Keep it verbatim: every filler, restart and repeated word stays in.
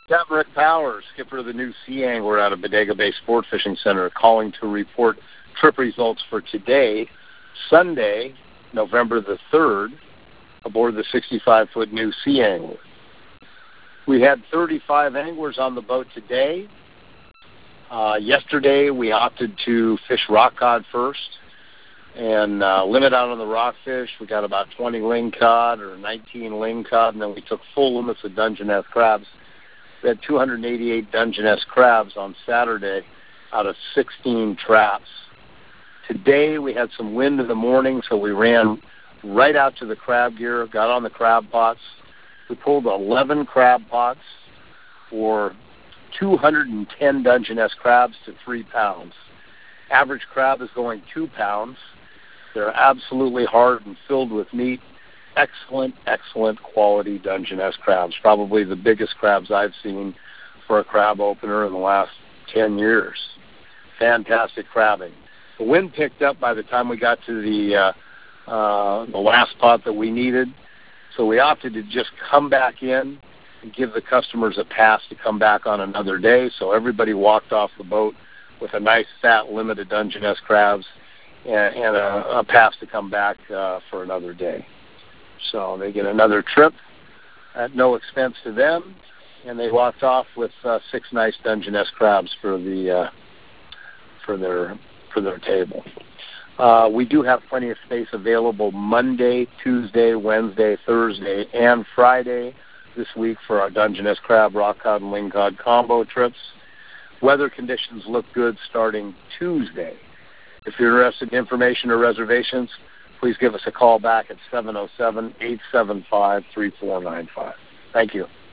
Captain Rick Powers, skipper of the new Sea Angler out of Bodega Bay Sport Fishing Center, calling to report trip results for today, Sunday, November the third, aboard the sixty-five foot new Sea Angler. We had thirty-five anglers on the boat today. Uh, yesterday, we opted to fish rock cod first and uh, limit out on the rockfish. We got about twenty lingcod or nineteen lingcod, and then we took full limits of Dungeness crabs. We had two hundred eighty-eight Dungeness crabs on Saturday out of sixteen traps. Today, we had some wind in the morning, so we ran right out to the crab gear, got on the crab pots. We pulled eleven crab pots for two hundred ten Dungeness crabs to three pounds. Average crab is going two pounds. They're absolutely hard and filled with meat. Excellent, excellent quality Dungeness crabs. Probably the biggest crabs I've seen for a crab opener in the last ten years. Fantastic crabbing. The wind picked up by the time we got to the uh, uh, the last pot that we needed, so we opted to just come back in and give the customers a pass to come back on another day. So everybody walked off the boat with a nice fat limit of Dungeness crabs and, and a, a pass to come back uh, for another day. So they get another trip at no expense to them, and they walked off with uh, six nice Dungeness crabs for the uh, for their for their table. Uh, we do have plenty of space available Monday, Tuesday, Wednesday, Thursday, and Friday this week for our Dungeness crab, rock cod, and lingcod combo trips. Weather conditions look good starting Tuesday. If you're interested in information or reservations, please give us a call back at seven oh seven, eight seven five, three four nine five. Thank you.